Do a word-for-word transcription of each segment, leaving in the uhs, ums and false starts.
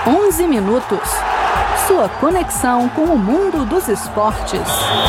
onze minutos. Sua conexão com o mundo dos esportes.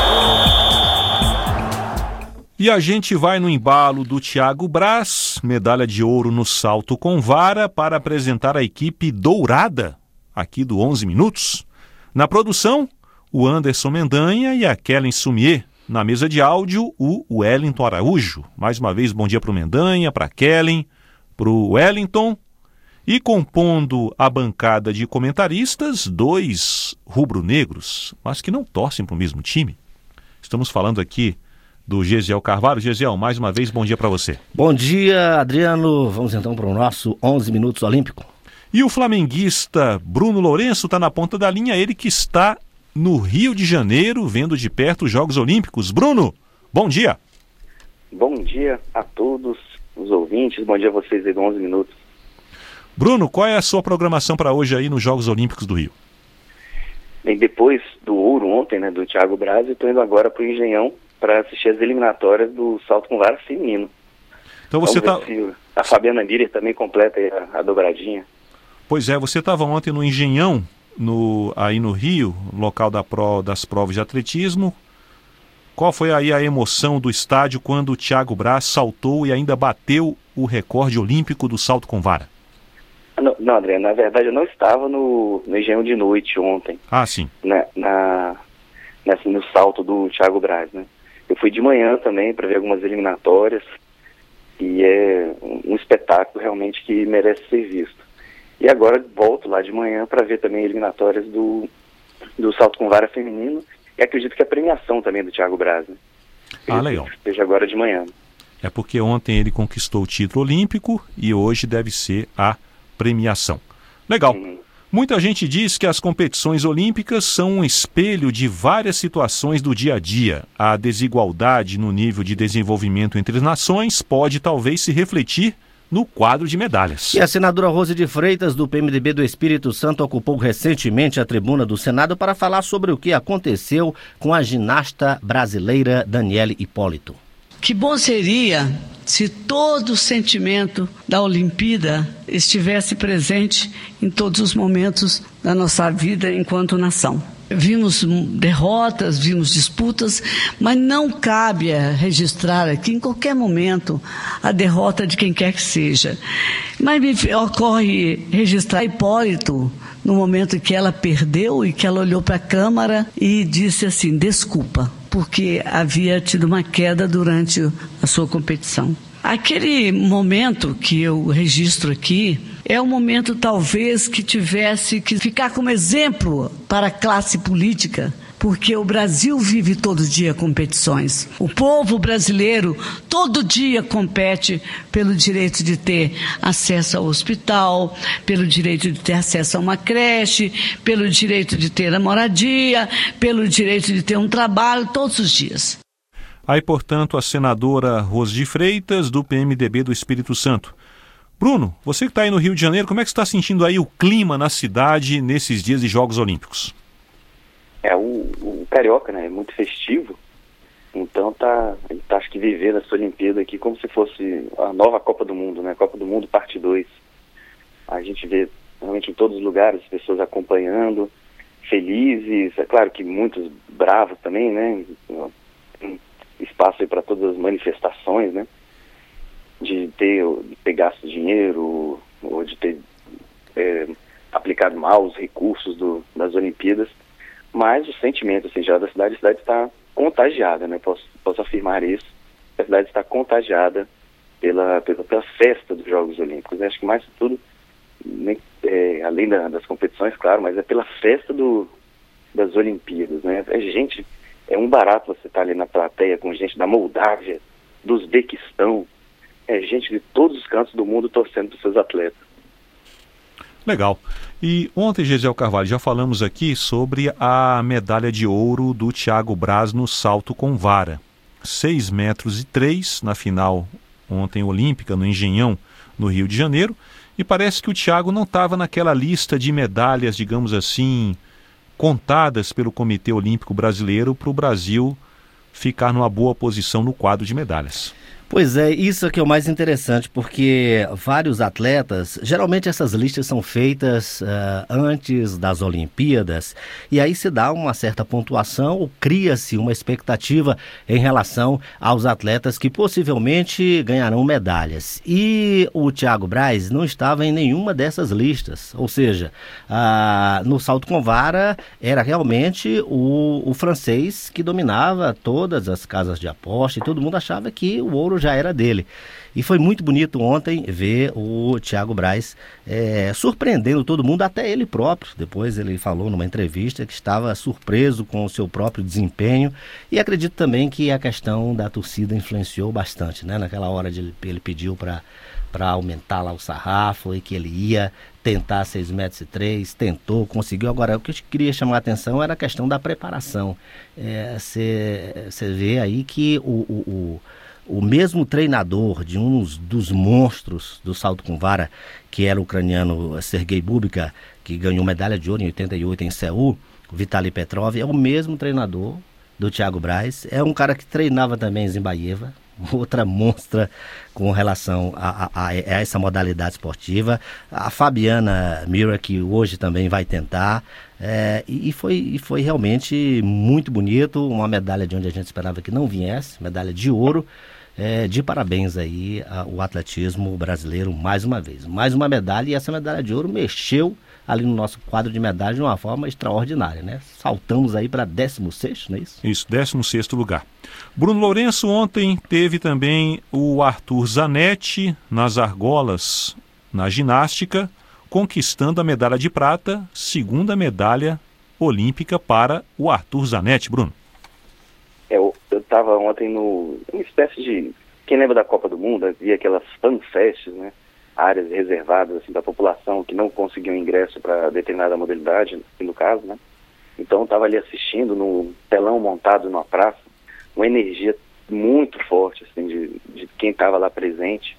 E a gente vai no embalo do Thiago Braz, medalha de ouro no salto com vara, para apresentar a equipe dourada aqui do onze minutos. Na produção, o Anderson Mendanha e a Kellen Sumier. Na mesa de áudio, o Wellington Araújo. Mais uma vez, bom dia para o Mendanha, para a Kellen, para o Wellington. E compondo a bancada de comentaristas, dois rubro-negros, mas que não torcem para o mesmo time. Estamos falando aqui do Gesiel Carvalho. Gesiel, mais uma vez, bom dia para você. Bom dia, Adriano. Vamos então para o nosso onze minutos olímpico. E o flamenguista Bruno Lourenço está na ponta da linha, ele que está no Rio de Janeiro, vendo de perto os Jogos Olímpicos. Bruno, bom dia. Bom dia a todos os ouvintes, bom dia a vocês aí do onze minutos. Bruno, qual é a sua programação para hoje aí nos Jogos Olímpicos do Rio? Bem, depois do ouro ontem, né, do Thiago Braz, eu estou indo agora para o Engenhão para assistir as eliminatórias do salto com vara feminino. Então você tá... A Fabiana Miller também completa aí a, a dobradinha. Pois é, você estava ontem no Engenhão, no, aí no Rio, local da pro, das provas de atletismo. Qual foi aí a emoção do estádio quando o Thiago Braz saltou e ainda bateu o recorde olímpico do salto com vara? Não, não, André, na verdade eu não estava no, no Engenhão de noite ontem. Ah, sim. Na, na, nessa, no salto do Thiago Braz, né? Eu fui de manhã também para ver algumas eliminatórias e é um, um espetáculo realmente que merece ser visto. E agora volto lá de manhã para ver também eliminatórias do, do salto com vara feminino e acredito que a premiação também do Thiago Braz, né? Ah, legal. Seja agora de manhã. É porque ontem ele conquistou o título olímpico e hoje deve ser a premiação. Legal. Uhum. Muita gente diz que as competições olímpicas são um espelho de várias situações do dia a dia. A desigualdade no nível de desenvolvimento entre as nações pode talvez se refletir no quadro de medalhas. E a senadora Rose de Freitas, do P M D B do Espírito Santo, ocupou recentemente a tribuna do Senado para falar sobre o que aconteceu com a ginasta brasileira Daniele Hipólito. Que bom seria se todo o sentimento da Olimpíada estivesse presente em todos os momentos da nossa vida enquanto nação. Vimos derrotas, vimos disputas, mas não cabe registrar aqui em qualquer momento a derrota de quem quer que seja. Mas me ocorre registrar Hipólito no momento que ela perdeu e que ela olhou para a Câmara e disse assim, desculpa, porque havia tido uma queda durante a sua competição. Aquele momento que eu registro aqui é um momento talvez que tivesse que ficar como exemplo para a classe política, porque o Brasil vive todo dia competições. O povo brasileiro todo dia compete pelo direito de ter acesso ao hospital, pelo direito de ter acesso a uma creche, pelo direito de ter a moradia, pelo direito de ter um trabalho todos os dias. Aí, portanto, a senadora Rose de Freitas, do P M D B do Espírito Santo. Bruno, você que está aí no Rio de Janeiro, como é que você está sentindo aí o clima na cidade nesses dias de Jogos Olímpicos? É, o, o Carioca, né, é muito festivo, então tá, ele tá, acho que, vivendo essa Olimpíada aqui como se fosse a nova Copa do Mundo, né, Copa do Mundo parte dois. A gente vê realmente em todos os lugares as pessoas acompanhando, felizes, é claro que muitos bravos também, né, espaço aí para todas as manifestações, né, de ter, de ter gasto dinheiro ou de ter é, aplicado mal os recursos do, das Olimpíadas, mas o sentimento assim, já da cidade, a cidade está contagiada, né, posso, posso afirmar isso, a cidade está contagiada pela, pela, pela festa dos Jogos Olímpicos, né? Acho que mais de tudo, nem, é, além da, das competições, claro, mas é pela festa do, das Olimpíadas, né, é gente... É um barato você estar ali na plateia com gente da Moldávia, do Uzbequistão, é gente de todos os cantos do mundo torcendo para os seus atletas. Legal. E ontem, Gesiel Carvalho, já falamos aqui sobre a medalha de ouro do Thiago Braz no salto com vara. seis metros e três na final ontem olímpica, no Engenhão, no Rio de Janeiro. E parece que o Thiago não estava naquela lista de medalhas, digamos assim, contadas pelo Comitê Olímpico Brasileiro para o Brasil ficar numa boa posição no quadro de medalhas. Pois é, isso é que é o mais interessante, porque vários atletas, geralmente essas listas são feitas uh, antes das Olimpíadas, e aí se dá uma certa pontuação, ou cria-se uma expectativa em relação aos atletas que possivelmente ganharão medalhas. E o Thiago Braz não estava em nenhuma dessas listas, ou seja, uh, no salto com vara era realmente o, o francês que dominava todas as casas de aposta, e todo mundo achava que o ouro já era dele. E foi muito bonito ontem ver o Thiago Braz é, surpreendendo todo mundo, até ele próprio. Depois ele falou numa entrevista que estava surpreso com o seu próprio desempenho, e acredito também que a questão da torcida influenciou bastante, né? Naquela hora de ele, ele pediu para para aumentar lá o sarrafo, e que ele ia tentar seis metros e três, tentou, conseguiu. Agora, o que eu queria chamar a atenção era a questão da preparação. Você é, vê aí que o, o, o O mesmo treinador de um dos monstros do salto com vara, que era o ucraniano Sergei Bubka, que ganhou medalha de ouro em oitenta e oito em Seul, o Vitaly Petrov, é o mesmo treinador do Thiago Braz. É um cara que treinava também em Zimbaeva, outra monstra com relação a, a, a essa modalidade esportiva. A Fabiana Mira, que hoje também vai tentar. É, e, foi, e foi realmente muito bonito, uma medalha de onde a gente esperava que não viesse, medalha de ouro. É, de parabéns aí ao atletismo brasileiro mais uma vez. Mais uma medalha, e essa medalha de ouro mexeu ali no nosso quadro de medalhas de uma forma extraordinária, né? Saltamos aí para décimo sexto, não é isso? Isso, décimo sexto lugar. Bruno Lourenço, ontem teve também o Arthur Zanetti nas argolas, na ginástica, conquistando a medalha de prata, segunda medalha olímpica para o Arthur Zanetti, Bruno. É, eu estava ontem no uma espécie de... Quem lembra da Copa do Mundo, havia aquelas fanfests, né? Áreas reservadas assim, da população que não conseguiam ingresso para determinada modalidade, no caso, né? Então estava ali assistindo no telão montado numa praça, uma energia muito forte assim, de, de quem estava lá presente,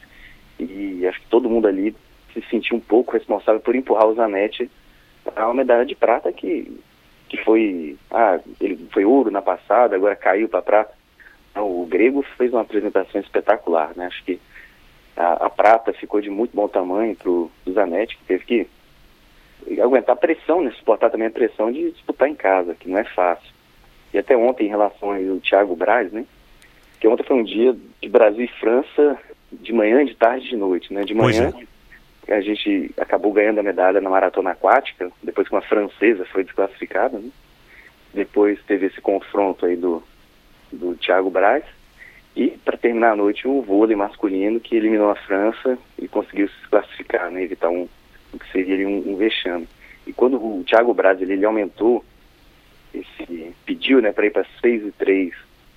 e acho que todo mundo ali se sentiu um pouco responsável por empurrar o Zanetti para uma medalha de prata que, que foi, ah, ele foi ouro na passada, agora caiu para prata. Não, o grego fez uma apresentação espetacular, né? Acho que a, a prata ficou de muito bom tamanho para o Zanetti, que teve que aguentar a pressão, né? Suportar também a pressão de disputar em casa, que não é fácil. E até ontem, em relação ao Thiago Braz, né? Que ontem foi um dia de Brasil e França, de manhã, de tarde e de noite, né? De manhã, é. A gente acabou ganhando a medalha na maratona aquática, depois que uma francesa foi desclassificada, né? Depois teve esse confronto aí do, do Thiago Braz. E, para terminar a noite, o vôlei masculino, que eliminou a França e conseguiu se classificar, né? Evitar um, o que seria um, um vexame. E quando o Thiago Braz, ele, ele aumentou, esse, pediu, né, para ir para seis e três,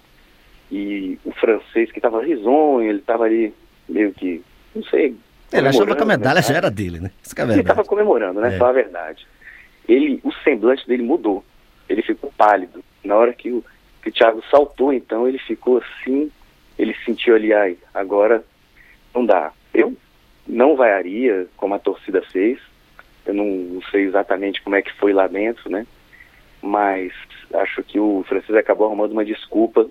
e o francês, que estava risonho, ele estava ali meio que, não sei... Ele achava que a medalha, né, já era dele, né? Isso que é verdade. Ele estava comemorando, né? É. Falar a verdade. Ele, o semblante dele mudou. Ele ficou pálido. Na hora que o, que o Thiago saltou, então, ele ficou assim... Ele sentiu ali, ai, agora não dá. Eu não vaiaria como a torcida fez. Eu não, não sei exatamente como é que foi lá dentro, né? Mas acho que o francês acabou arrumando uma desculpa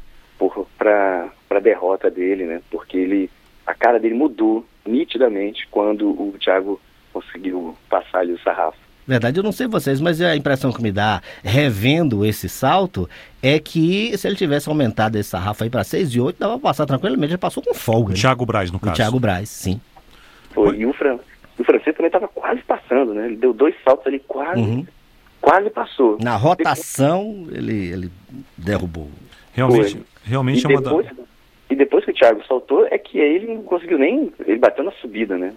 para a derrota dele, né? Porque ele, a cara dele mudou nitidamente quando o Thiago conseguiu passar ali o sarrafo. Verdade, eu não sei vocês, mas a impressão que me dá, revendo esse salto, é que se ele tivesse aumentado esse sarrafo aí para seis e oito, dava para passar tranquilamente, ele passou com folga. O Thiago Braz, no o caso. O Thiago Braz, sim. Foi, e o, Fran... o francês também estava quase passando, né? Ele deu dois saltos ali, quase, uhum. quase passou. Na rotação, depois... ele, ele derrubou. Realmente, realmente e é depois, uma... E depois que o Thiago saltou, é que ele não conseguiu nem... Ele bateu na subida, né?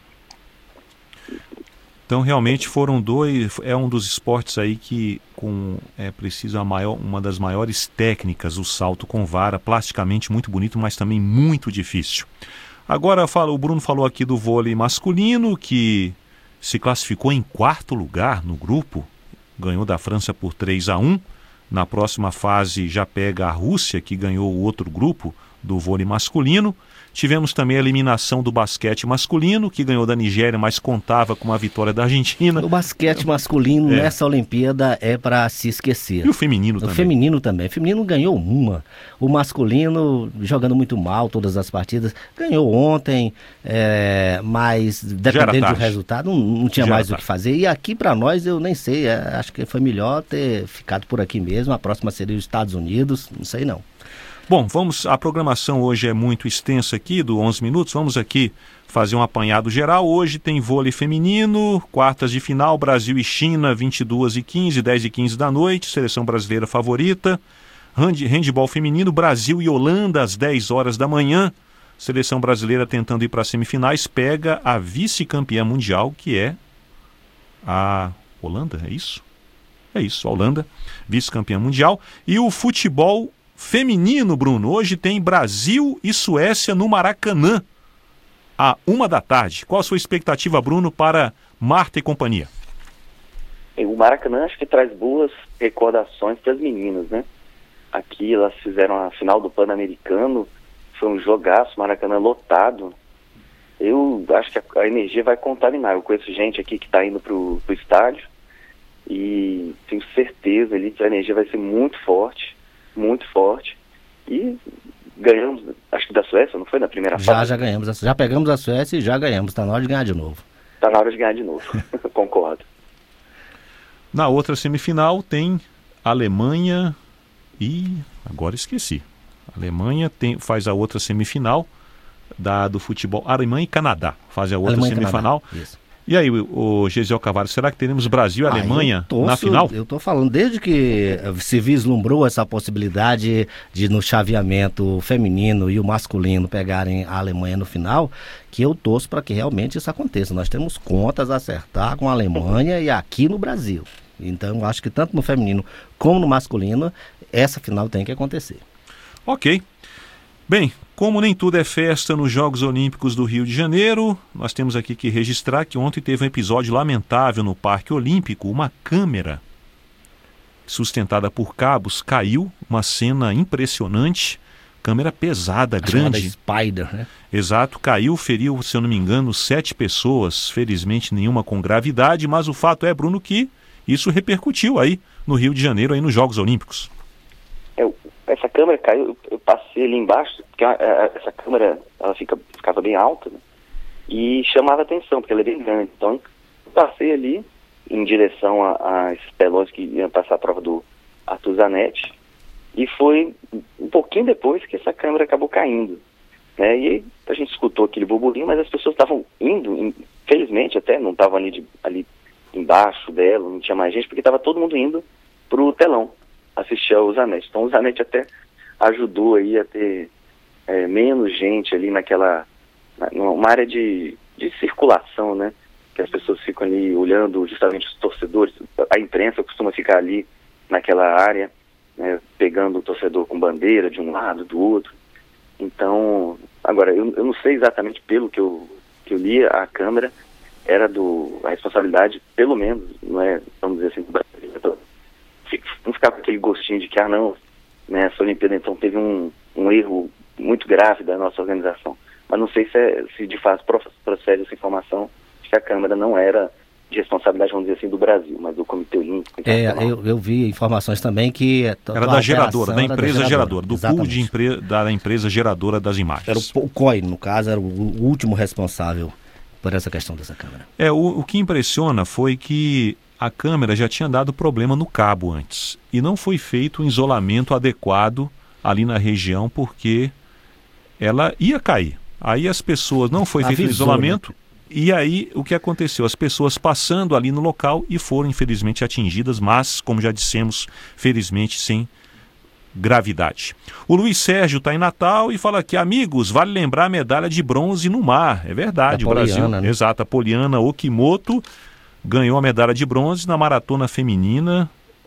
Então, realmente foram dois, é um dos esportes aí que com, é preciso a maior, uma das maiores técnicas, o salto com vara, plasticamente muito bonito, mas também muito difícil. Agora, fala, o Bruno falou aqui do vôlei masculino, que se classificou em quarto lugar no grupo, ganhou da França por três a um. Na próxima fase já pega a Rússia, que ganhou o outro grupo do vôlei masculino. Tivemos também a eliminação do basquete masculino, que ganhou da Nigéria, mas contava com uma vitória da Argentina. O basquete masculino é. nessa Olimpíada é para se esquecer. E o feminino também. O feminino também. O feminino ganhou uma. O masculino, jogando muito mal todas as partidas, ganhou ontem, é, mas dependendo do resultado, não, não tinha Já mais o que fazer. E aqui para nós, eu nem sei, é, acho que foi melhor ter ficado por aqui mesmo. A próxima seria os Estados Unidos, não sei não. Bom, vamos, a programação hoje é muito extensa aqui, do onze minutos, vamos aqui fazer um apanhado geral. Hoje tem vôlei feminino, quartas de final, Brasil e China, vinte e duas e quinze, dez e quinze da noite, seleção brasileira favorita. Hand, handball feminino, Brasil e Holanda, às dez horas da manhã, seleção brasileira tentando ir para as semifinais, pega a vice-campeã mundial, que é a Holanda, é isso? É isso, a Holanda, vice-campeã mundial. E o futebol feminino, Bruno, hoje tem Brasil e Suécia no Maracanã, à uma da tarde. Qual a sua expectativa, Bruno, para Marta e companhia? O Maracanã acho que traz boas recordações para as meninas, né? Aqui elas fizeram a final do Pan-Americano, foi um jogaço, Maracanã lotado. Eu acho que a, a energia vai contaminar. Eu conheço gente aqui que está indo para o estádio e tenho certeza ali que a energia vai ser muito forte. muito forte, e ganhamos, acho que da Suécia, não foi na primeira fase? Já, já ganhamos, já pegamos a Suécia e já ganhamos, está na hora de ganhar de novo. Está na hora de ganhar de novo, concordo. Na outra semifinal tem Alemanha e, agora esqueci, a Alemanha tem, faz a outra semifinal da, do futebol, Alemanha e Canadá faz a outra Alemanha semifinal. Isso. E aí, o, o Gesiel Carvalho, será que teremos Brasil e ah, Alemanha torço, na final? Eu estou falando, desde que se vislumbrou essa possibilidade de no chaveamento feminino e o masculino pegarem a Alemanha no final, que eu torço para que realmente isso aconteça. Nós temos contas a acertar com a Alemanha e aqui no Brasil. Então, acho que tanto no feminino como no masculino, essa final tem que acontecer. Ok. Bem, como nem tudo é festa nos Jogos Olímpicos do Rio de Janeiro, nós temos aqui que registrar que ontem teve um episódio lamentável no Parque Olímpico. Uma câmera sustentada por cabos caiu, uma cena impressionante, câmera pesada, a grande. Spider, né? Exato, caiu, feriu, se eu não me engano, sete pessoas, felizmente nenhuma com gravidade, mas o fato é, Bruno, que isso repercutiu aí no Rio de Janeiro, aí nos Jogos Olímpicos. Eu... Essa câmera caiu, eu passei ali embaixo, porque a, a, essa câmera ela fica, ficava bem alta, né? E chamava atenção, porque ela é bem grande. Então, eu passei ali em direção a, a esses pelões que iam passar a prova do Arthur Zanetti, e foi um pouquinho depois que essa câmera acabou caindo, né? E aí a gente escutou aquele burburinho, mas as pessoas estavam indo, infelizmente até, não estavam ali, de, ali embaixo dela, não tinha mais gente, porque estava todo mundo indo para o telão assistir ao Zanetti. Então o Zanetti até ajudou aí a ter é, menos gente ali naquela, na, numa área de, de circulação, né? Que as pessoas ficam ali olhando justamente os torcedores, a imprensa costuma ficar ali naquela área, né, pegando o torcedor com bandeira de um lado, do outro. Então, agora, eu, eu não sei exatamente pelo que eu, que eu li, a câmera era do, a responsabilidade, pelo menos, não é, vamos dizer assim, do Brasil. Não ficar com aquele gostinho de que, ah não, né, essa Olimpíada então teve um, um erro muito grave da nossa organização. Mas não sei se, é, se de fato procede essa informação de que a Câmara não era de responsabilidade, vamos dizer assim, do Brasil, mas do Comitê Olímpico. É, eu, eu vi informações também que... Era da geradora, da empresa da geradora, geradora, do pool de empre... da empresa geradora das imagens. Era o, o C O I, no caso, era o, o último responsável por essa questão dessa câmera. É, o, o que impressiona foi que a câmera já tinha dado problema no cabo antes e não foi feito um isolamento adequado ali na região porque ela ia cair. Aí as pessoas, não foi feito o isolamento, né? E aí o que aconteceu? As pessoas passando ali no local e foram infelizmente atingidas, mas, como já dissemos, felizmente sem gravidade. O Luiz Sérgio está em Natal e fala aqui, amigos, vale lembrar a medalha de bronze no mar. É verdade, o Brasil, né? Exato, a Poliana Okimoto ganhou a medalha de bronze na maratona feminina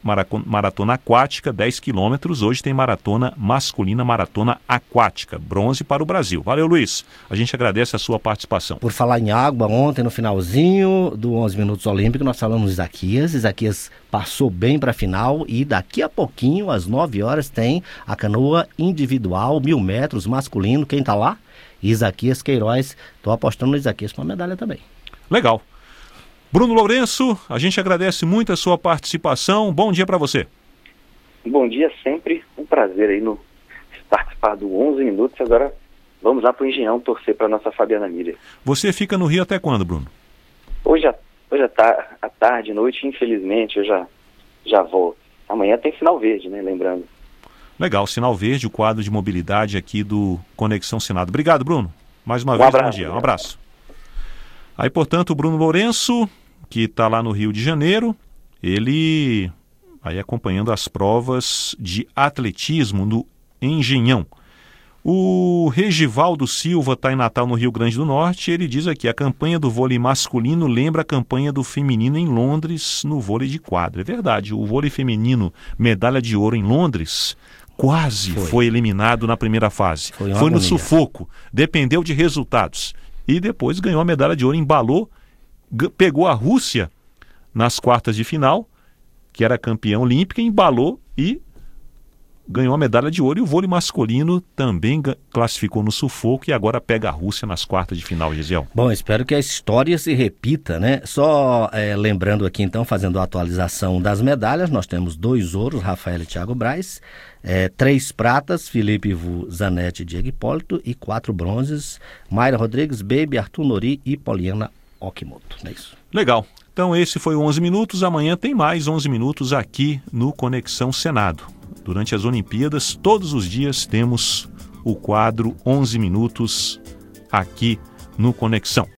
maratona aquática, dez quilômetros. Hoje tem maratona masculina, maratona aquática. Bronze para o Brasil. Valeu, Luiz. A gente agradece a sua participação. Por falar em água, ontem no finalzinho do onze Minutos Olímpico, nós falamos de Isaquias. Isaquias passou bem para a final e daqui a pouquinho, às nove horas, tem a canoa individual, mil metros, masculino. Quem tá lá? Isaquias Queiroz. Estou apostando no Isaquias com a medalha também. Legal. Bruno Lourenço, a gente agradece muito a sua participação. Bom dia para você. Bom dia, sempre um prazer aí no participar do onze Minutos. Agora vamos lá para o Engenhão torcer para nossa Fabiana Miller. Você fica no Rio até quando, Bruno? Hoje, hoje à tarde, noite, infelizmente, eu já, já volto. Amanhã tem sinal verde, né? Lembrando. Legal, sinal verde, o quadro de mobilidade aqui do Conexão Senado. Obrigado, Bruno. Mais uma um vez, abraço, bom dia. Um abraço. Aí, portanto, o Bruno Lourenço, que está lá no Rio de Janeiro, ele aí acompanhando as provas de atletismo no Engenhão. O Regivaldo Silva está em Natal, no Rio Grande do Norte. Ele diz aqui: a campanha do vôlei masculino lembra a campanha do feminino em Londres no vôlei de quadra. É verdade, o vôlei feminino, medalha de ouro em Londres, quase foi, foi eliminado na primeira fase. Foi, foi no sufoco, dependeu de resultados. E depois ganhou a medalha de ouro, embalou, pegou a Rússia nas quartas de final, que era campeã olímpica, embalou e ganhou a medalha de ouro. E o vôlei masculino também classificou no sufoco e agora pega a Rússia nas quartas de final, Gisele. Bom, espero que a história se repita, né? Só é, lembrando aqui então, fazendo a atualização das medalhas, nós temos dois ouros, Rafael e Thiago Braz, é, três pratas, Felipe Ivo, Zanetti e Diego Hipólito, e quatro bronzes, Mayra Rodrigues, Baby, Arthur Nori e Poliana Okimoto. É isso. Legal. Então esse foi o onze Minutos. Amanhã tem mais onze Minutos aqui no Conexão Senado. Durante as Olimpíadas, todos os dias temos o quadro onze Minutos aqui no Conexão.